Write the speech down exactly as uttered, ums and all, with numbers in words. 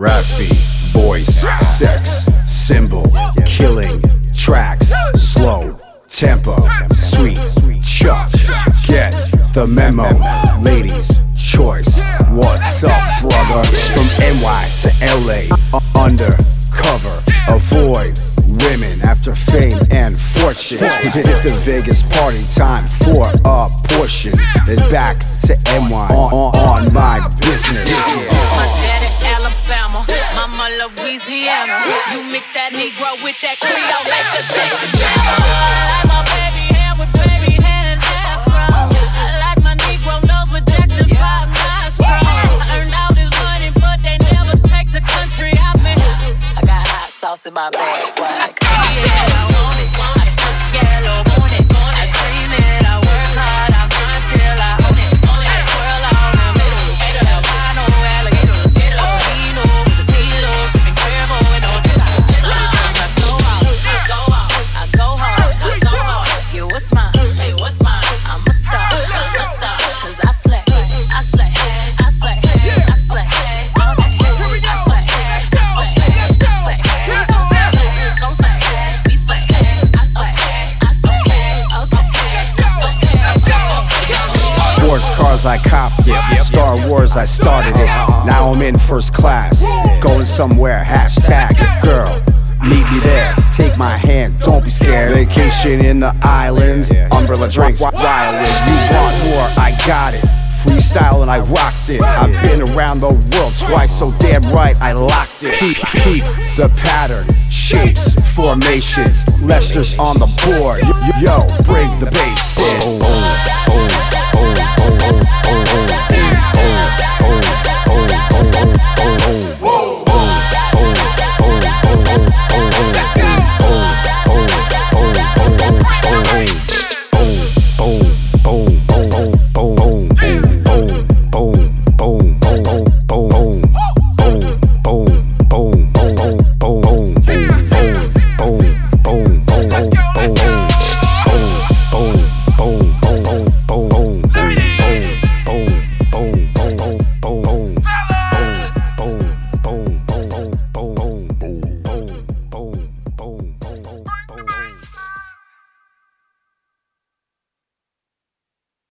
Raspy, voice, sex, symbol, killing, tracks, slow, tempo, sweet, chuck, get the memo, ladies, choice, what's up brother, from N Y to L A, undercover, avoid women after fame and fortune, hit the Vegas party time for a portion, then back to N Y on, on, on my business. Alabama, mama Louisiana. You mix that Negro with that Creole like the Texas Bama. I like my baby hair with baby hair and afro. I like my Negro nose with Jackson five nostrils. I earned all this money, but they never take the country out me. I got hot sauce in my bag, swag. I see it, I want it, want it. Yellow, want it, want it. I dream it, I work hard, I grind till I own it. I twirl all them little albino alligators. Cars I copped it, Star Wars I started it. Now I'm in first class, going somewhere, hashtag girl, meet me there, take my hand, don't be scared. Vacation in the islands, umbrella drinks, wireless. You want more, I got it. Freestyle and I rocked it. I've been around the world twice, so damn right I locked it. Keep, keep the pattern, shapes, formations. Lester's on the board, yo, bring the bass in. Oh, oh, oh.